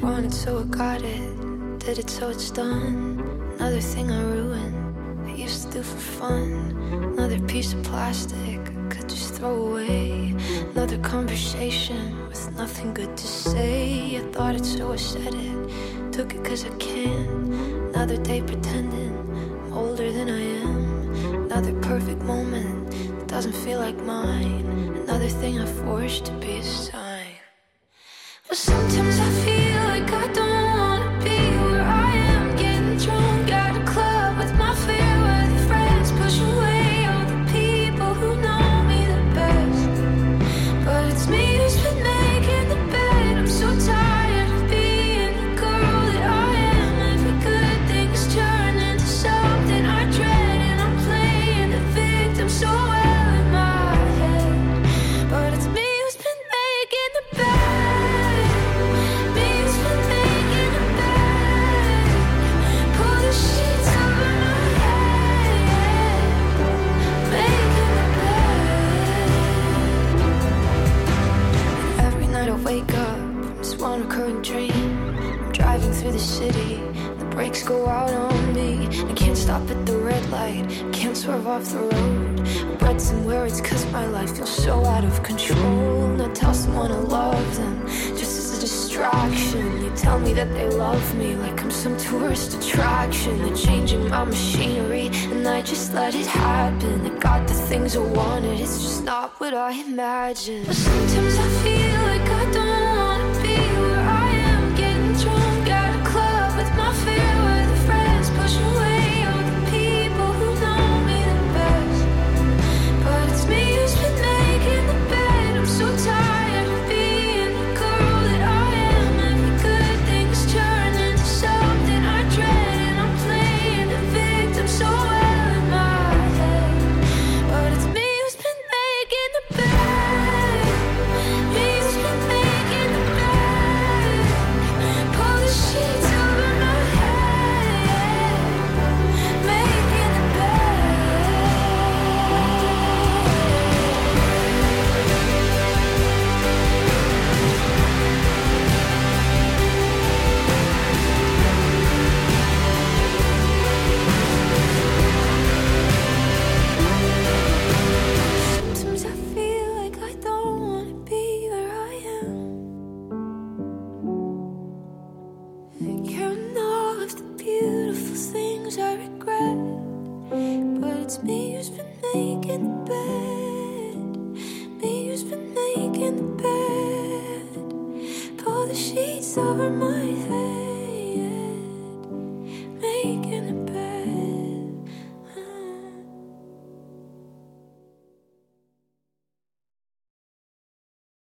wanted, so I got it. Did it, so it's done. Another thing I ruined, I used to do for fun. Another piece of plastic I could just throw away. Another conversation with nothing good to say. I thought it, so I said it. Took it cause I can. Another day pretending I'm older than I am. Another perfect moment that doesn't feel like mine. Another thing I forced to be a sign. But sometimes I feel like I don't wanna be where I am, getting drunk at a club with my fair-weather friends, push away all the people who know me the best. But it's me who's been making the bed. I'm so tired of being the girl that I am. Every good thing is turned into something I dread, and I'm playing the victim so well in my head. But it's me who's been making the bed. Me who's been making the bed. Pull the sheets over my head. Making the bed. Every night I wake up from this one recurring dream. I'm driving through the city, the brakes go out on me. I can't stop at the red light, can't swerve off the road. I read somewhere it's cause my life feels so out of control. And I tell someone I love them, just as a distraction. They tell me that they love me like I'm some tourist attraction. They're changing my machinery and I just let it happen. I got the things I wanted, it's just not what I imagined. But sometimes I feel like I don't wanna be where I am, getting drunk at a club with my fair-weather friends, push away all the people who know me the best. But it's me who's been making the bed. I'm so tired of being the girl that I am. Every good thing is turned into something I dread, and I'm playing the victim so well in my head. But it's me who's been making the bed. Me who's been making the bed. Pull the sheets over my head. Making the bed. Sometimes I feel like I don't wanna be where I am. Counting all of the beautiful things I regret. But it's me who's been making the bed. Me who's been making the bed. Pull the sheets over my head.